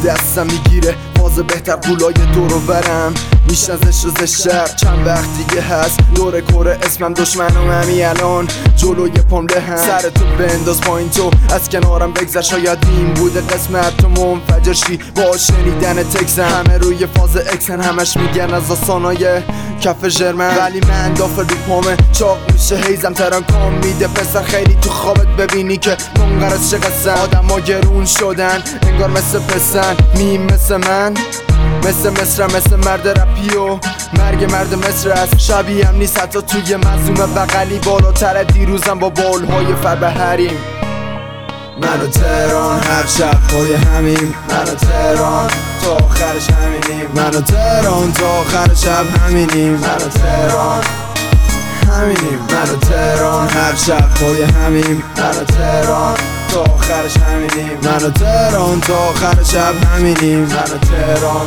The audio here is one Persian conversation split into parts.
دستم میگیره باز بهتر قولای دورو برم میشن زشت و زشتر چند وقت دیگه هست دور کوره اسمم دشمنم همین الان جلوی پام هم سرتو بنداز پایین تو از کنارم بگذر شاید این بوده قسمت تو منفجر شی با شنیدن تکسم همه روی فاز اکسن همش میگن از آسانای کف ژرمن ولی من دافه رو پامه چاق میشه هیزم تراکام میده پسر خیلی تو خوابت ببینی که منقرض چه قصه آدم ها گرون شدن انگار مثل پسن میم مثل من مثل مصر مثل مرد رپی و مرگ مرد مصر است شبیه هم نیست حتی توی مظلوم بغلی بالاتر دیروزم با بالهای فربهریم من و تهران هر شب پای همیم من و تهران تا آخرش همینیم من و تهران تا آخر شب همینیم من و تهران همینیم من و تهران هر شب پای همیم من و تهران تا آخرش همینیم من و تهران تا آخر شب همینیم من و تهران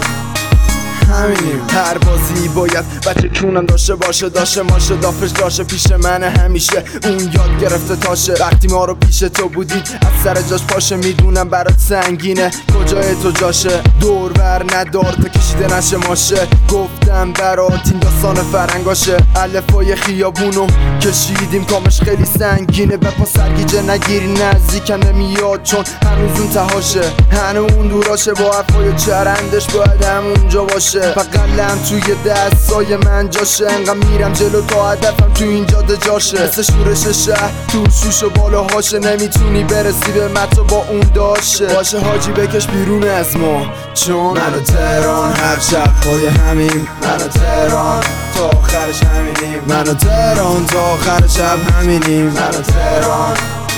همینیم هر بازی باید بچه کونم داشته باشه داشته ماشه دافش داشته پیش من همیشه اون یاد گرفته تاشه وقتی ما رو پیش تو بودید از سر جاش پاشه میدونم برات سنگینه کجای تو جاشه دور بر ندار تا کشیده نشه ماشه گفتم برات این داستان فرنگاشه الفای خیابونو کشیدیم کامش خیلی سنگینه به پا سرگیجه نگیری نزدیکم نمیاد چون هنوز اون تهاشه هنوز اون دوراشه با حرفای چرندش باید همونجا باشه بقلم توی دستای من جاشه انقدر میرم جلو تا هدفم تو این جاده جاشه مثل شورش شهر تو شوش و بالاهاشه نمیتونی برسی به متو با اون داشه باشه حاجی بکش بیرون از ما چون من و تهران هر شب پای همیم من و تهران تا آخرش همینیم من و تهران تا آخر شب همینیم من و تهران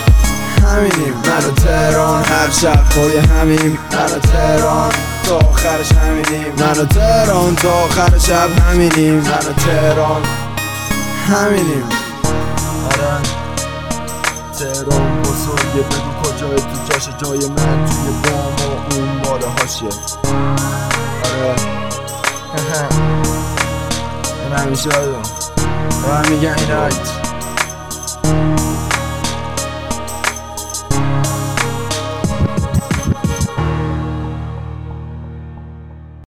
همینیم من و تهران هر شب پای همیم من و تهران تا آخرش همینیم من و تهران تا آخر شب همینیم من و تهران همینیم آره تهران بزرگه بگو کجای تو جاشه جای من توی بام و اون بالا هاشه آره من همیشه آدم و هم میگن این رایت